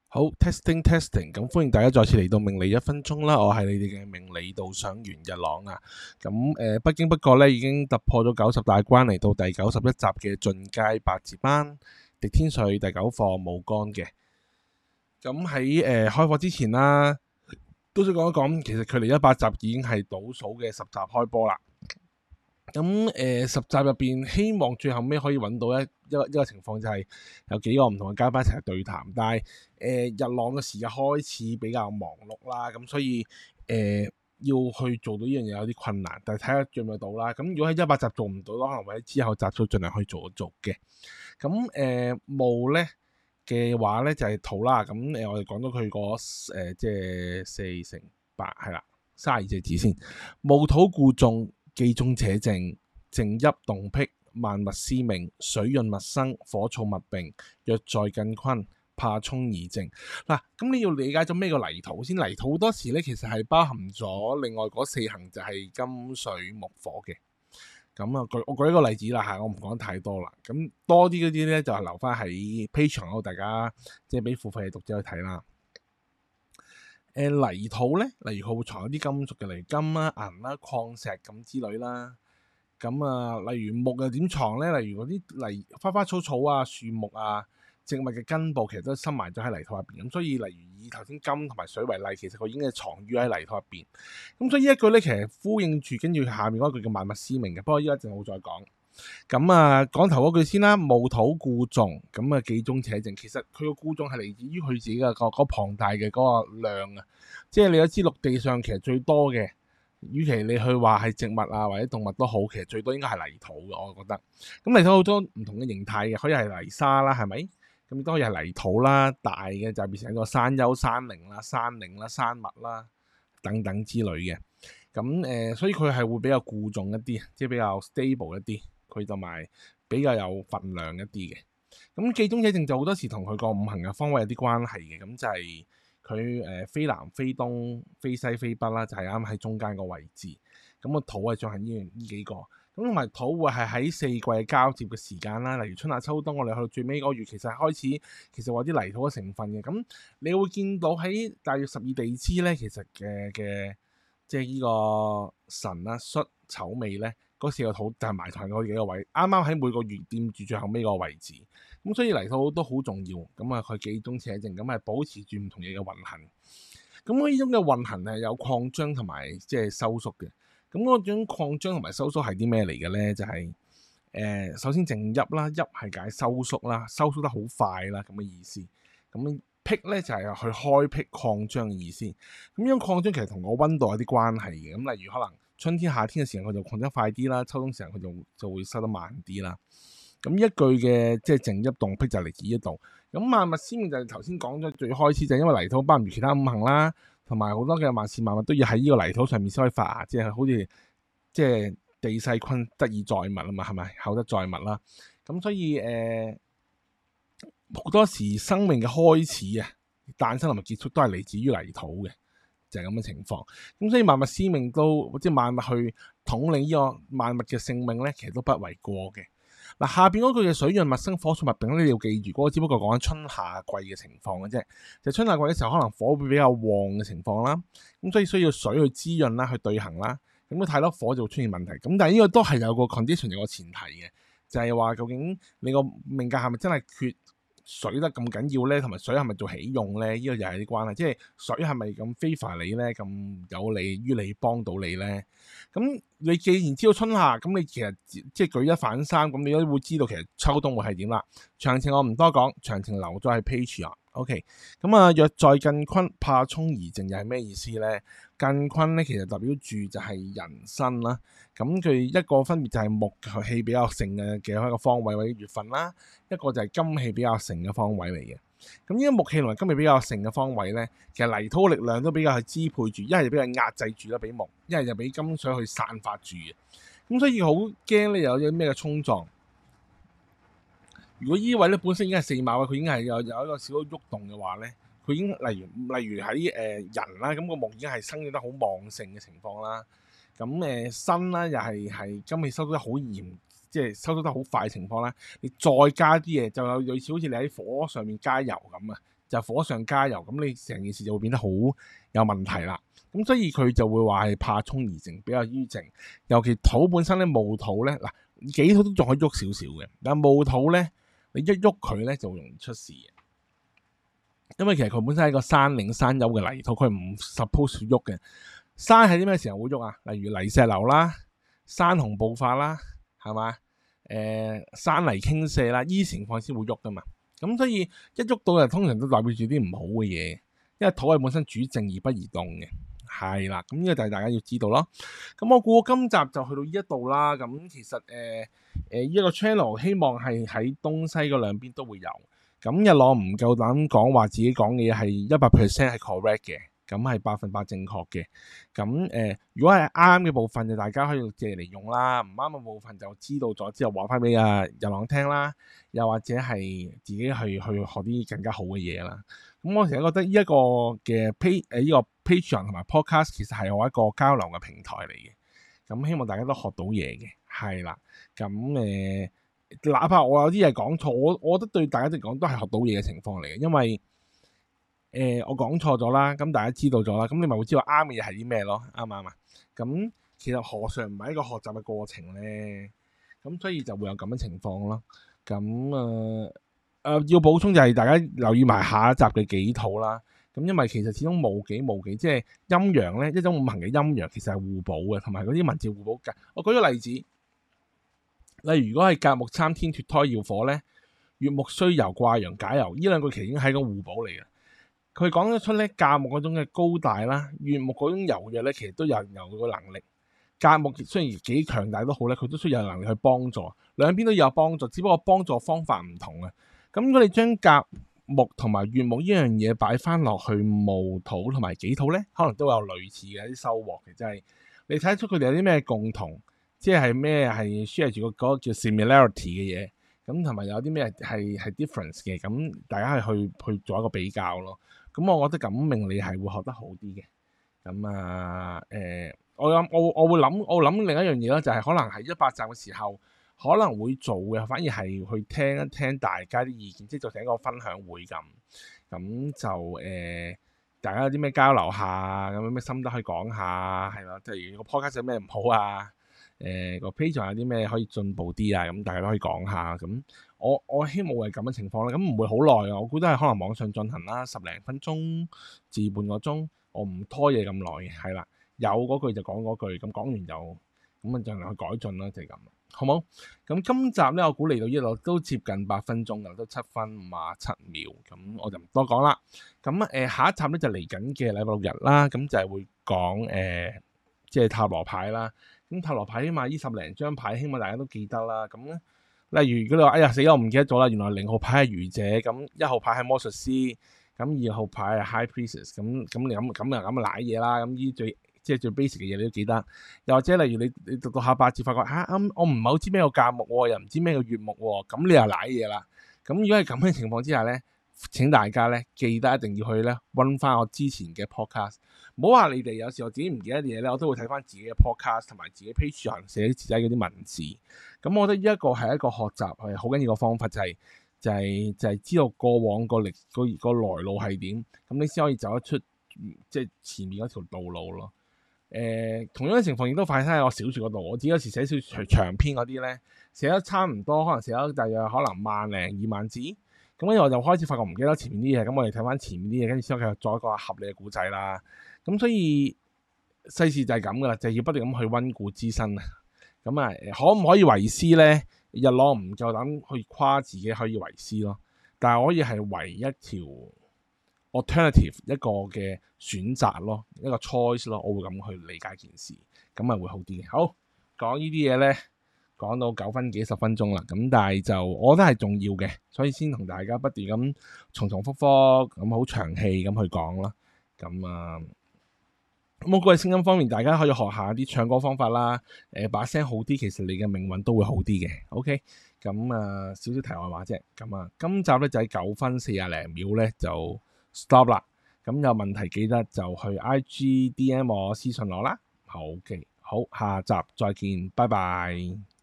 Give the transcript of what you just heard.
好，testing testing，咁歡迎大家再次嚟到命理一分鐘啦，我係你哋嘅命理導賞員日朗啊。咁不經不覺咧，已經突破咗90大關，嚟到第91集嘅進階八字班，滴天髓第9課冇干嘅。咁喺開課之前啦，都想講一講，其實距離100集已經係倒數嘅10集開波啦。咁10集入邊，希望最後尾可以揾到一個情況，就係有幾個唔同嘅嘉賓一齊對談。但係日朗嘅時間開始比較忙碌啦，咁所以要去做到呢樣嘢有啲困難。但係睇下做唔做到啦。咁如果喺100集做唔到，可能或者之後集數盡量去做一做嘅。咁戊咧嘅話咧就係土啦。咁我哋講到佢個即係4乘8係啦，32隻字先。戊土固重，既中且靜，靜邑動辟，萬物思命，水潤物生，火燥物並，若在艮坤，怕沖而靜。嗱，咁你要理解咗咩個泥土先？泥土好多時咧，其實係包含咗另外嗰4行就係金水木火嘅。咁啊，我舉一個例子啦嚇，我唔講太多啦。咁多啲嗰啲咧就係留翻喺 Patreon 嗰度，大家即係俾付費嘅讀者去睇啦。泥土咧，例如佢會藏一啲金屬嘅，例如金啦、銀啦、礦石咁之類啦。咁啊，例如木又點藏咧？例如嗰啲泥花花草草啊、樹木啊、植物嘅根部，其實都深埋咗喺泥土入邊。咁所以，例如以頭先金同埋水為例，其實佢已經係藏於喺泥土入邊。咁所以呢一句咧，其實呼應住跟住下面嗰句叫萬物思命嘅。不過依家一陣我再講。咁啊，講頭嗰句先啦，戊土固重，咁啊既中且靜。其實佢個固重係嚟自於佢自己嘅嗰龐大嘅嗰個量啊，即係你都知陸地上其實最多嘅，與其你去話係植物啊或者動物都好，其實最多應該係泥土嘅，我覺得。咁泥土好多唔同嘅形態嘅，可以係泥沙啦，係咪？咁亦都可以係泥土啦，大嘅就變成一個山丘、山嶺啦、山嶺啦、山脈啦等等之類嘅。咁所以佢係會比較固重一啲，即係比較 stable 一啲。佢同埋比較有份量一啲嘅。咁既中且靜就好多時同佢個五行嘅方位有啲關係嘅。咁就係佢非南非東非西非北啦，就係啱喺中間個位置。咁個土係進行呢幾個。咁同埋土會係喺4季交接嘅時間啦，例如春夏秋冬，我哋去到最尾嗰個月，其實開始其實話啲泥土嘅成分嘅。咁你會見到喺大約12地支咧，其實嘅即係呢個辰啦、戌、丑、未咧。嗰4個土就係埋藏嗰幾個位，啱啱喺每個月掂住最後尾個位置，咁所以泥土都好重要。咁啊，佢既中且靜，咁係保持住唔同嘢嘅運行。咁呢種嘅運行係有擴張同埋即係收縮嘅。咁嗰種擴張同埋收縮係啲咩嚟嘅咧？就係首先靜邑啦，邑係解收縮啦，收縮得好快啦咁嘅意思。咁辟咧就係去開辟擴張嘅意思。咁呢種擴張其實同個溫度有啲關係嘅。咁例如可能春天夏天嘅時候佢就擴得快啲啦，秋冬時候佢就會收得慢啲啦。咁一句嘅即係靜邑動辟就嚟自呢度。咁萬物思命就係頭先講咗最開始，就係因為泥土包含其他五行啦，同埋好多嘅萬事萬物都要喺呢個泥土上面先可以發芽，即係好似即係地勢坤得以載物啊嘛，係咪厚得載物啦？咁所以好多時生命嘅開始啊、誕生同埋結束都係嚟自於泥土嘅。就係咁嘅情況，咁所以萬物思命都即係萬物去統領呢個萬物嘅性命咧，其實都不為過嘅。嗱，下邊嗰句嘅水潤物生，火燥物並咧，你要記住，嗰個只不過講緊春夏季嘅情況嘅啫。就春夏季嘅時候，可能火會比較旺嘅情況啦，咁所以需要水去滋潤啦，去對行啦。咁佢太多火就會出現問題。咁但係呢個都係有個 condition 有個前提嘅，就係話究竟你個命格係咪真係缺水得咁緊要咧，同埋水係咪做喜用咧？呢個又係啲關係，即係水係咪咁 favor你咧，咁有利於你幫到你咧？咁你既然知道春夏，咁你其實即係舉一反三，咁你都會知道其實秋冬會係點啦。詳情我唔多講，詳情留咗喺 Patreon。OK， 咁啊，若在艮坤，怕沖而靜又係咩意思咧？艮坤咧其實代表住就係人身啦。咁佢一個分別就係木氣比較盛嘅一個方位或者月份啦，一個就係金氣比較盛嘅方位嚟嘅。咁呢個木氣同埋金氣比較盛嘅方位咧，其實泥土力量都比較去支配住，一係就比較壓制住啦，俾木；一係就俾金水去散發住嘅。咁所以好驚咧有啲咩嘅衝撞。如果呢位咧本身已經係4馬位，佢已經係有一個小喐動嘅話咧，佢已經例如喺人啦，咁個木已經係生長得好旺盛嘅情況啦。咁身啦又係金氣收縮得好嚴，即係收縮得好快嘅情況啦。你再加啲嘢，就有類似好似你喺火上面加油咁啊， 就火上加油，咁你成件事就會變得好有問題啦。咁所以佢就會話係怕沖而靜，比較淤靜。尤其土本身咧，木土咧，嗱，己土都仲可以喐少少嘅，但係木土咧，你一喐佢咧就容易出事嘅。因為其實佢本身係一個山嶺山丘嘅泥土，佢唔 suppose 喐嘅。山喺啲咩時候會喐啊？例如泥石流啦、山洪暴發啦，係嘛？山泥傾瀉啦，依情況先會喐噶嘛。咁所以一喐到就通常都代表住啲唔好嘅嘢，因為土係本身主靜而不移動嘅。係啦，咁呢個就係大家要知道咯。咁我估今集就去到呢一度啦。咁其實呢個 channel 希望係喺東西嗰兩邊都會有。咁日朗唔夠膽講話自己講嘅嘢係100% 係 correct 嘅，咁係100%正確嘅。咁如果係啱嘅部分就大家可以借嚟用啦，唔啱嘅部分就知道咗之後話翻俾日朗聽啦，又或者係自己去學啲更加好嘅嘢啦。咁我成日覺得呢一個嘅呢個 Patreon 同埋 Podcast 其實係我一個交流嘅平台嚟嘅。咁希望大家都學到嘢嘅，係啦。咁哪怕我有啲嘢講錯，我覺得對大家嚟講都係學到嘢嘅情況嚟嘅，因為我講錯咗啦，咁大家知道咗啦，咁你咪會知道啱嘅嘢係啲咩咯，啱唔啱啊？咁其實何嘗唔係一個學習嘅過程咧？咁所以就會有咁嘅情況咯。咁要補充就係大家留意埋下一集嘅己土啦。咁因為其實始終戊己，即係陰陽咧，一種五行嘅陰陽其實係互補嘅，同埋嗰啲文字互補嘅。我舉個例子，例如如果係甲木參天脫胎曜火咧，乙木須酉卦陽解酉，呢兩句其實已經係個互補嚟嘅。佢講得出咧，甲木嗰種嘅高大啦，乙木嗰種柔弱咧，其實都有個能力。甲木雖然幾強大都好咧，佢都需要有能力去幫助，兩邊都有幫助，只不過幫助方法唔同啊。咁如果你將甲木同埋乙木呢樣嘢擺翻落去戊土同埋己土咧，可能都有類似嘅一啲收穫嘅，即係你睇得出佢哋有啲咩共同，即係咩係 share 住嗰個叫 similarity 嘅嘢，咁同埋有啲咩係 difference 嘅，咁大家係去做一個比較咯。咁我覺得咁命理係會學得好啲嘅。咁我會諗另一樣嘢啦，就係可能喺100集嘅時候可能會做嘅，反而係去聽一聽大家啲意見，即係做成一個分享會咁。咁就大家有啲咩交流下，咁有咩心得可以講下，係咯，即係個 podcast 有咩唔好啊？個 page 有啲咩可以進步啲啊？咁大家都可以講下。咁我希望係咁嘅情況啦。咁唔會好耐啊，我估都係可能網上進行啦，10零分鐘至半個鐘，我唔拖嘢咁耐嘅，係啦。有嗰句就講嗰句，咁講完就咁啊，盡量去改進啦，就係咁，好冇？咁今集咧，我估嚟到呢度都接近8分鐘㗎，都7分57秒，咁我就唔多講啦。咁下一集咧就嚟緊嘅禮拜六日啦，咁就係會講即係塔羅牌啦。咁塔羅牌起碼呢10零張牌，希望大家都記得啦。咁咧，例如如果你話哎呀死我唔記得咗啦，原來0號牌係愚者，咁1號牌係魔術師，咁2號牌係 High Priestess，咁你咁啊賴嘢啦，咁呢即係最 basic 嘅嘢你都記得。又或者例如你讀下八字，發覺我唔係好知咩叫甲木喎，又唔知咩叫乙木喎，咁你又賴嘢啦。咁如果係咁嘅情況之下咧，請大家咧記得一定要去咧溫翻我之前嘅 podcast。唔好話你哋，有時我自己唔記得啲嘢咧，我都會睇翻自己嘅 podcast 同埋自己 page 上寫字仔嗰啲文字。咁我覺得呢一個係一個學習係好緊要嘅方法，就係知道過往個來路係點，咁你先可以走得出即係前面嗰條道路咯。同樣嘅情況亦都發生喺我小說嗰度。我自己有時寫小說長篇嗰啲咧，寫得差唔多，可能寫得大約可能10000零2萬字，咁跟住我就開始發覺唔記得前面啲嘢，咁我哋睇翻前面啲嘢，跟住先可以再一個合理嘅故仔啦。咁所以世事就係咁噶啦，就係要不斷咁去溫故知新啊。咁可唔可以為師咧？日朗唔夠膽去誇自己可以為師咯，但係可以係為一條 alternative 一個嘅選擇咯，一個 choice 咯，我會咁去理解件事，咁咪會好啲嘅。好，講呢啲嘢咧，講到9分幾10分鐘啦，咁但係就我覺得係重要嘅，所以先同大家不斷咁重複咁好長氣咁去講啦。咁各位聲音方面，大家可以學下啲唱歌方法啦。把聲好啲，其實你嘅命運都會好啲嘅。OK，咁少少題外話啫。今集咧就喺9分40零秒咧就 stop 啦。咁有問題記得就去 IG DM 我私信我啦。好嘅，好，下集再見，拜拜。